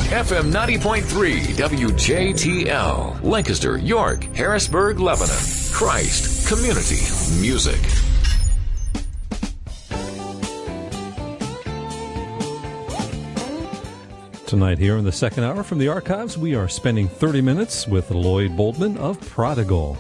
FM 90.3 WJTL, Lancaster, York, Harrisburg, Lebanon. Christ Community Music. Tonight here in the second hour from the archives, we are spending 30 minutes with Lloyd Boldman of Prodigal.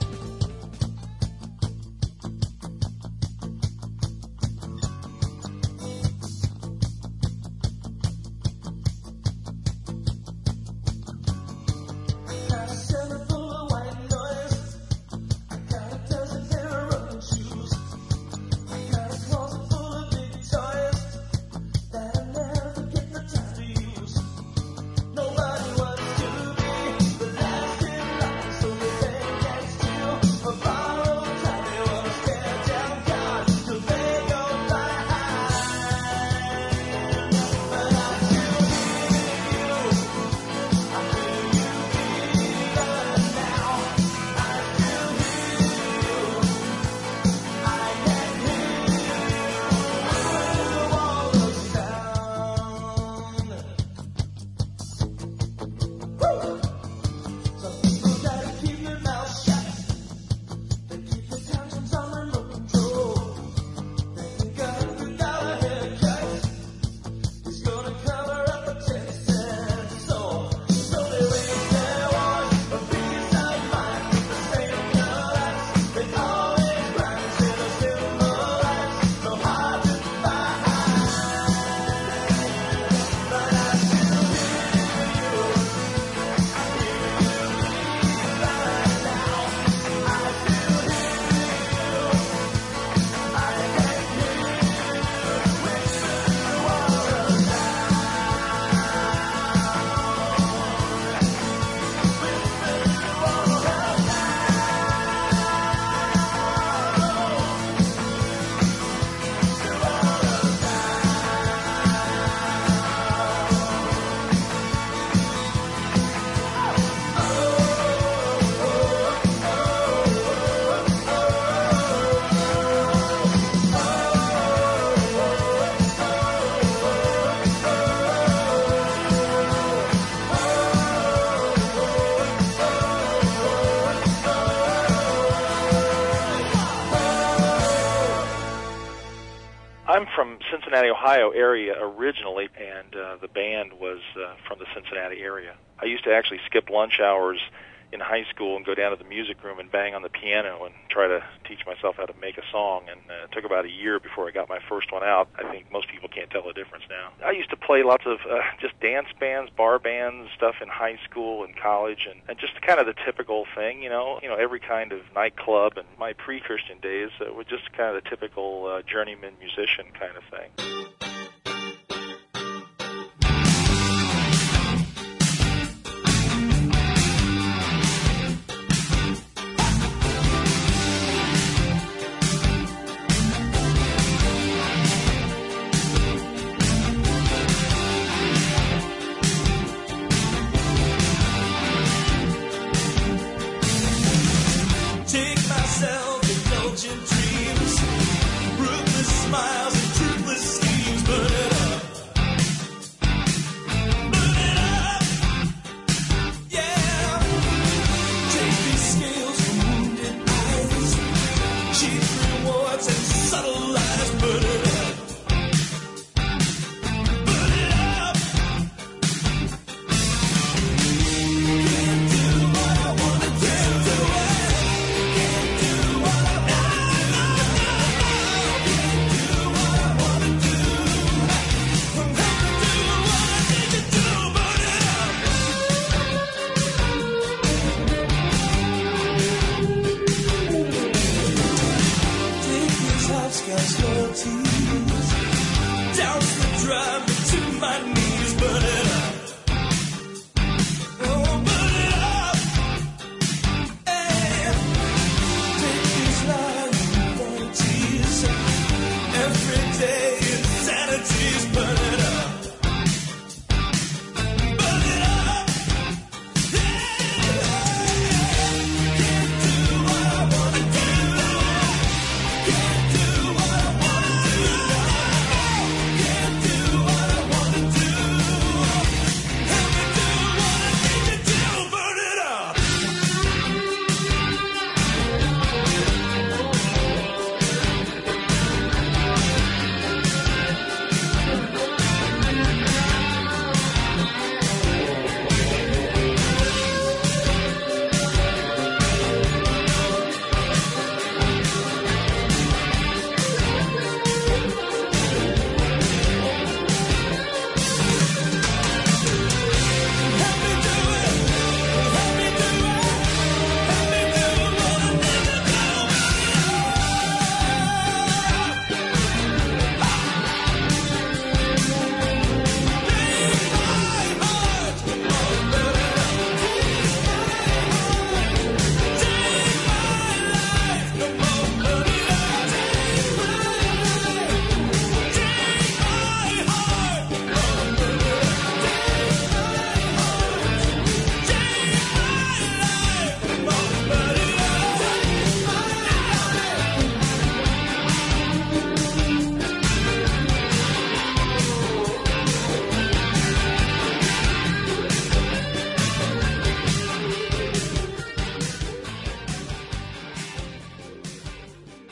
I'm from Cincinnati, Ohio area originally, and the band was from the Cincinnati area. I used to actually skip lunch hours in high school and go down to the music room and bang on the piano and try to teach myself how to make a song, and it took about a year before I got my first one out. I think most people can't tell the difference now. I used to play lots of just dance bands, bar bands, stuff in high school and college, and just kind of the typical thing, you know, every kind of nightclub, and my pre-Christian days were just kind of the typical journeyman musician kind of thing. Myself indulgent dreams, ruthless smiles and truthless schemes.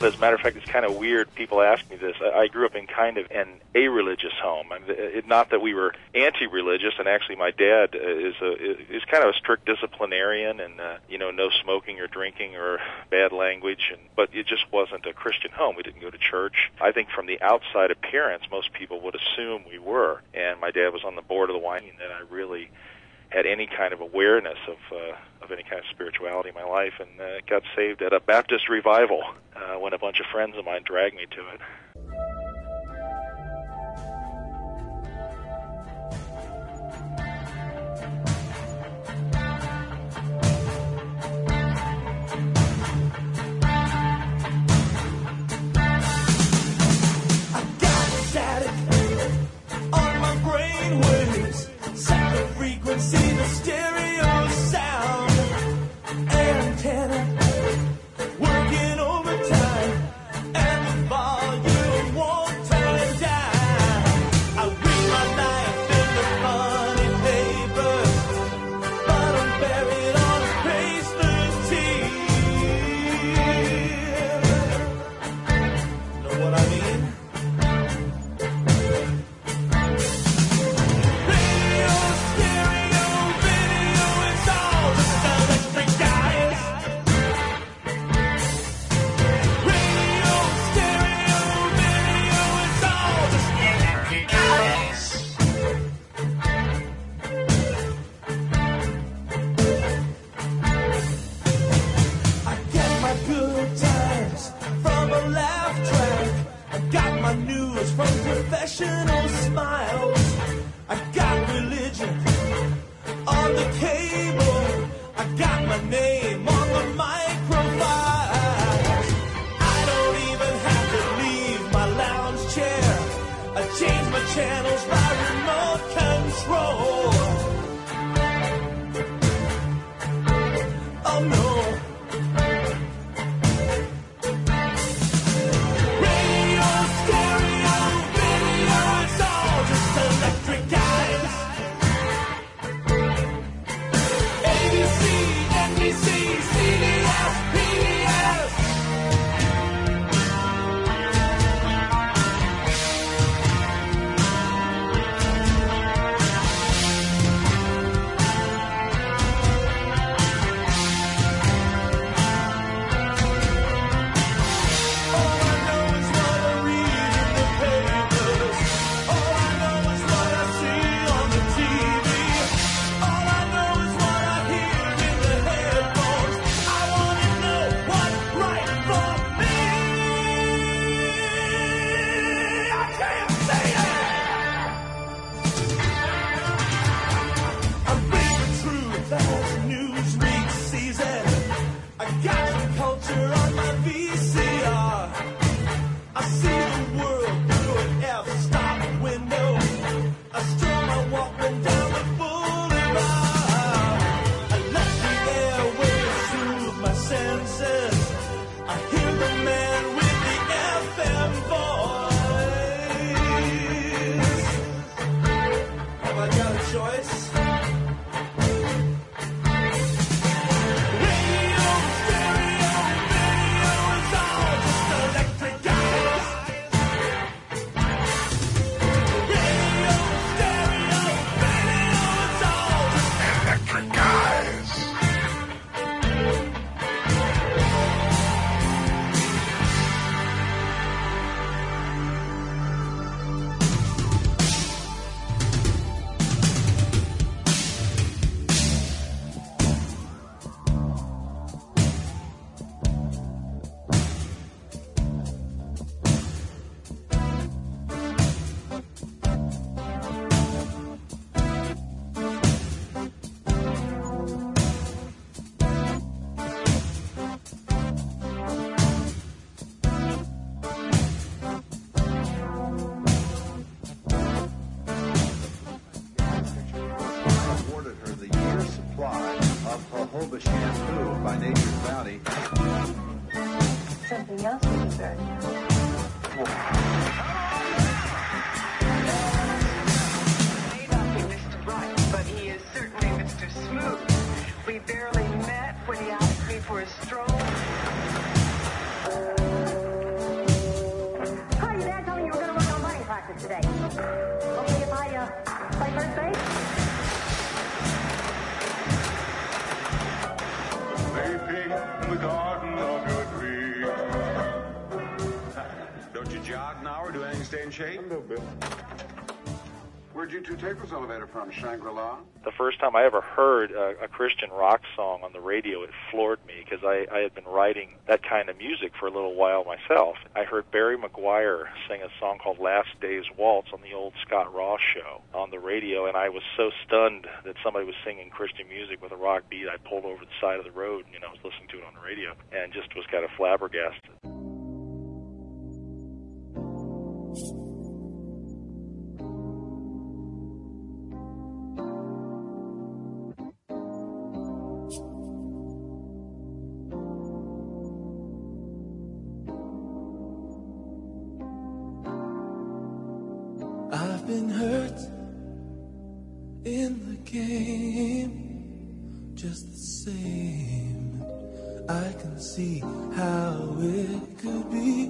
As a matter of fact, it's kind of weird. People ask me this. I grew up in kind of an a-religious home. Not that we were anti-religious, and actually my dad is kind of a strict disciplinarian, and no smoking or drinking or bad language. But it just wasn't a Christian home. We didn't go to church. I think from the outside appearance, most people would assume we were. And my dad was on the board of the wine, and I really had any kind of awareness of any kind of spirituality in my life, and got saved at a Baptist revival when a bunch of friends of mine dragged me to it. I got static on my brain waves, set the frequency, the stereo sound, antenna working overtime, and the volume won't turn down. I read my life in the funny papers, but I'm buried on page 13. Know what I mean? Radio, stereo, video, it's all just electric guys. Radio, stereo, video, it's all just electric guys. I get my good times from a laugh track. I got my news from professional smiles. I got religion on the cable. I got my name on the microfiles. I don't even have to leave my lounge chair. I change my channels by remote control. Oh no. Radio, stereo, video, it's all just electric guys. ABC, NBC, CBS, PBS. All I know is what I read in the papers. All I know is what I see on the TV. All I know is what I hear in the headphones. I want to know what's right for me. I can't say that. I'm reading truth as Newsweek season. I got some culture on my VCR. I see the world through an f-stop window. I stroll my Walkman down the boulevard. I let the airwaves soothe my senses. I hear the man with the FM voice. Have I got a choice? Radio, stereo, video, it's all just electric guys. Radio, stereo, video, it's all just electric guys. Awarded her the year's supply of jojoba shampoo by Nature's Bounty. Something else would be very nice. May not be Mr. Right, but he is certainly Mr. Smooth. We barely met when he asked me for a stroll. Shade? Hello, Bill. Where'd you two take this elevator from, Shangri-La? The first time I ever heard a Christian rock song on the radio, it floored me because I had been writing that kind of music for a little while myself. I heard Barry McGuire sing a song called Last Day's Waltz on the old Scott Ross show on the radio, and I was so stunned that somebody was singing Christian music with a rock beat. I pulled over the side of the road and, was listening to it on the radio and just was kind of flabbergasted. I've been hurt in the game, just the same. I can see how it could be,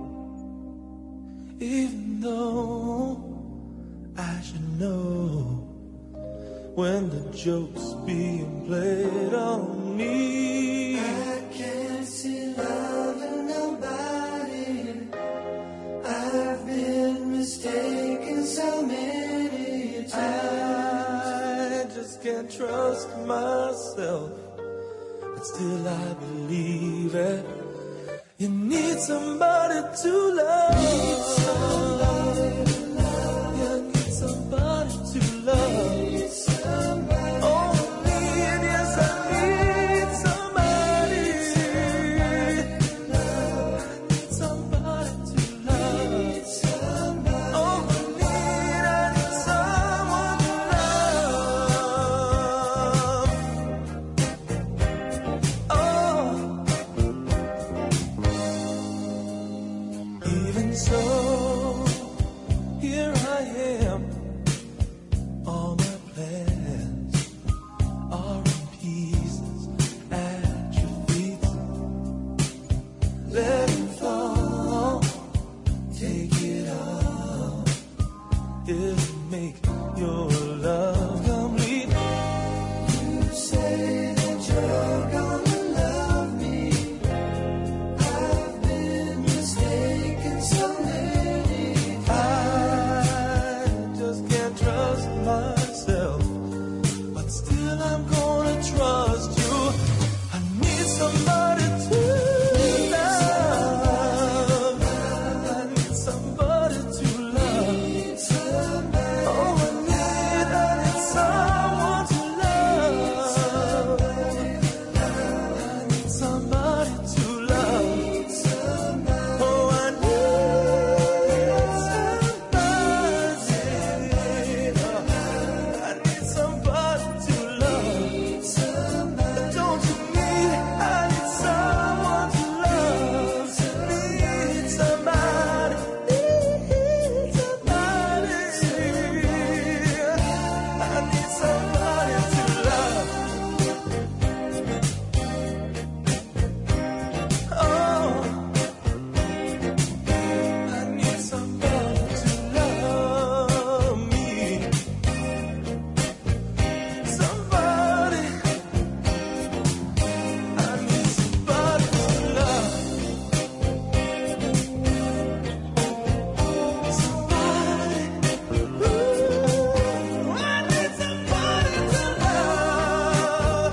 even though I should know when the joke's being played on me. I can't see love in nobody. I've been mistaken so many times. I just can't trust myself, but still I believe it. You need somebody to love. You need somebody to love. You need somebody to love. You need somebody. Oh, yes, I need somebody. I need somebody to love. So here I am, all my plans are in pieces at your feet. Let them fall, take it all. It'll make your love complete. You say that you're gonna love me. I've been mistaken so many. I just can't trust myself, but still I'm gonna trust you. I need somebody to love. I need somebody to love. Oh, I need someone to love. I need somebody to love. Oh, I need somebody to love. Don't you need? I need someone to love. Need somebody. Need somebody. I need somebody to love. Oh, I need somebody to love me. Somebody. I need somebody to love. Somebody. Ooh, I need somebody to love.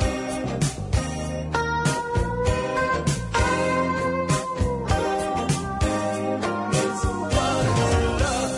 Need somebody to love.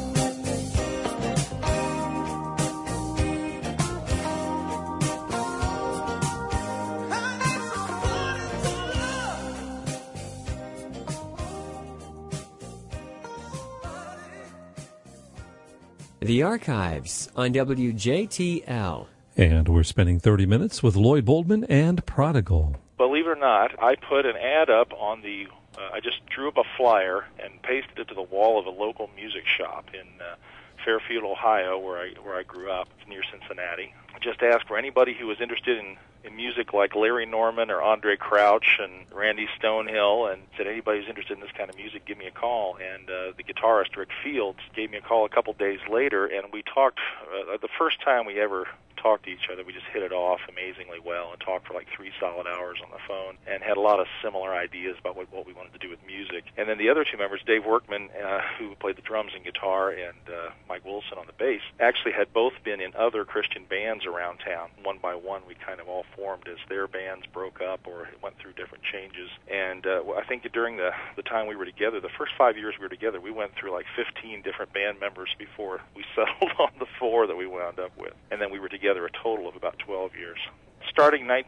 The Archives on WJTL. And we're spending 30 minutes with Lloyd Boldman and Prodigal. Believe it or not, I put an ad up on the, I just drew up a flyer and pasted it to the wall of a local music shop in Fairfield, Ohio, where I grew up. It's near Cincinnati. I just asked for anybody who was interested in in music like Larry Norman or Andre Crouch and Randy Stonehill, and said, anybody who's interested in this kind of music, give me a call. And the guitarist, Rick Fields, gave me a call a couple days later, and we talked. The first time we ever talked to each other, we just hit it off amazingly well and talked for like 3 solid hours on the phone and had a lot of similar ideas about what we wanted to do with music. And then the other two members, Dave Workman, who played the drums and guitar, and Mike Wilson on the bass, actually had both been in other Christian bands around town. One by one, we kind of all formed as their bands broke up or went through different changes. And I think during the time we were together, the first 5 years we were together, we went through like 15 different band members before we settled on the 4 that we wound up with. And then we were together a total of about 12 years. Starting in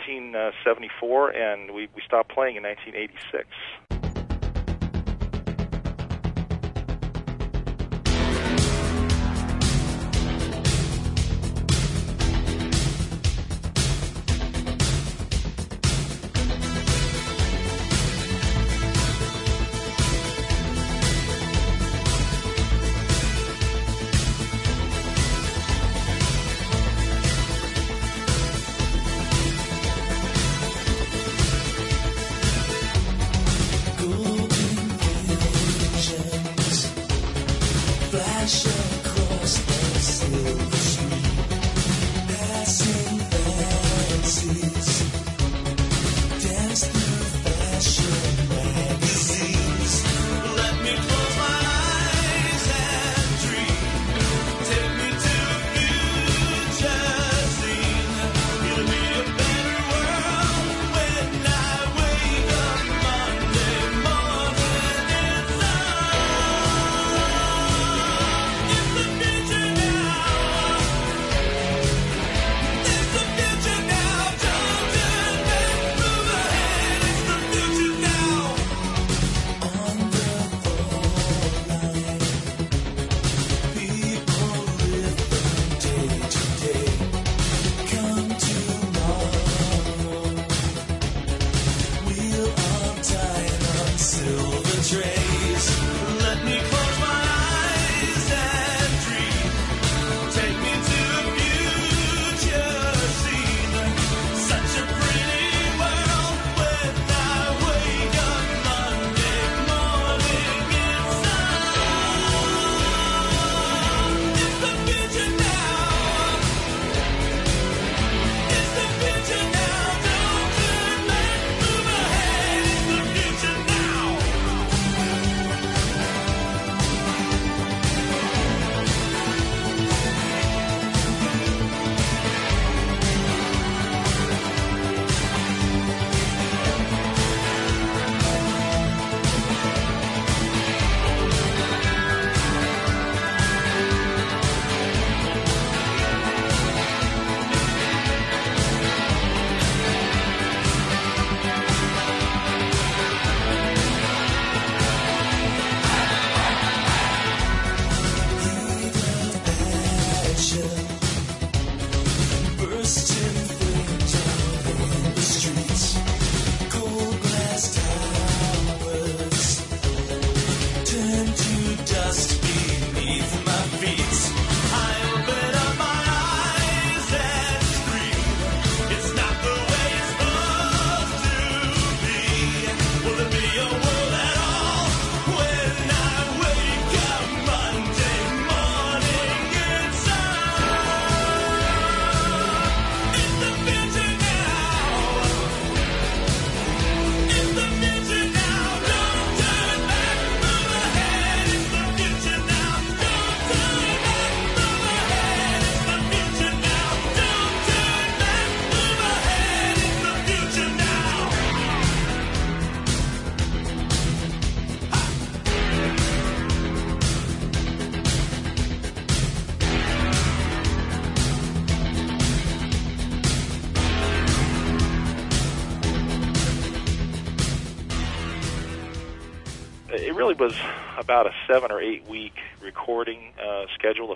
1974, and we stopped playing in 1986. It really was about a 7 or 8 week recording schedule. The